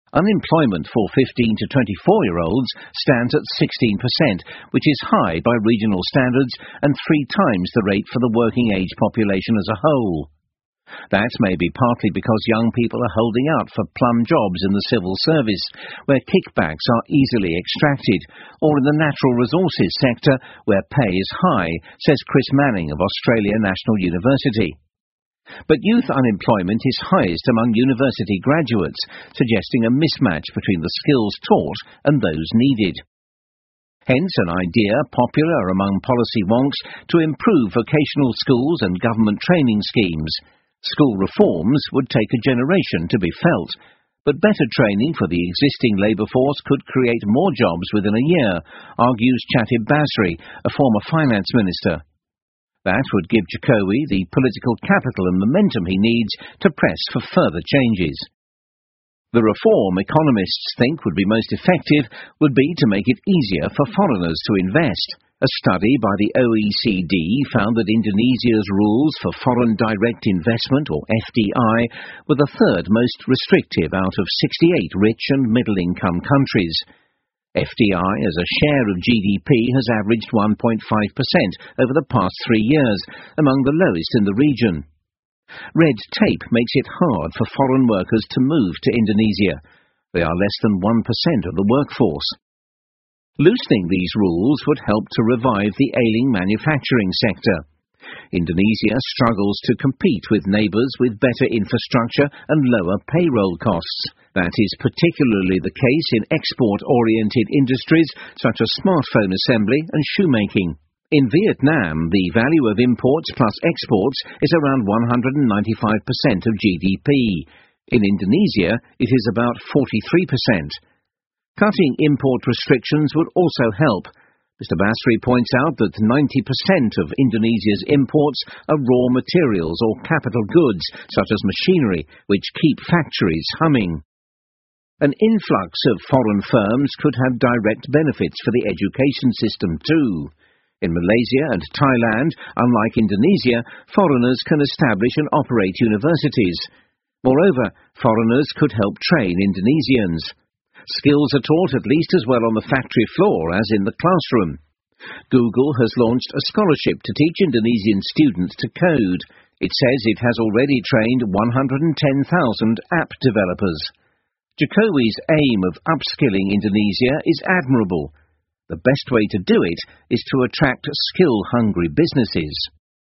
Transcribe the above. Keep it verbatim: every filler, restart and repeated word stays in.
Unemployment for fifteen to twenty-four-year-olds stands at sixteen percent, which is high by regional standards and three times the rate for the working-age population as a whole. That may be partly because young people are holding out for plum jobs in the civil service, where kickbacks are easily extracted, or in the natural resources sector, where pay is high, says Chris Manning of Australia National University. But youth unemployment is highest among university graduates, suggesting a mismatch between the skills taught and those needed. Hence an idea popular among policy wonks to improve vocational schools and government training schemes. School reforms would take a generation to be felt, but better training for the existing labour force could create more jobs within a year, argues Chatib Basri, a former finance minister. That would give Jokowi the political capital and momentum he needs to press for further changes. The reform economists think would be most effective would be to make it easier for foreigners to invest. A study by the O E C D found that Indonesia's rules for foreign direct investment, or F D I, were the third most restrictive out of sixty-eight rich and middle-income countries. F D I as a share of G D P has averaged one point five percent over the past three years, among the lowest in the region. Red tape makes it hard for foreign workers to move to Indonesia. They are less than one percent of the workforce. Loosening these rules would help to revive the ailing manufacturing sector. Indonesia struggles to compete with neighbours with better infrastructure and lower payroll costs. That is particularly the case in export-oriented industries such as smartphone assembly and shoemaking. In Vietnam, the value of imports plus exports is around one hundred ninety-five percent of G D P. In Indonesia, it is about forty-three percent. Cutting import restrictions would also help. Mister Basri points out that ninety percent of Indonesia's imports are raw materials or capital goods, such as machinery, which keep factories humming. An influx of foreign firms could have direct benefits for the education system too. In Malaysia and Thailand, unlike Indonesia, foreigners can establish and operate universities. Moreover, foreigners could help train Indonesians. Skills are taught at least as well on the factory floor as in the classroom. Google has launched a scholarship to teach Indonesian students to code. It says it has already trained one hundred ten thousand app developers. Jokowi's aim of upskilling Indonesia is admirable. The best way to do it is to attract skill-hungry businesses.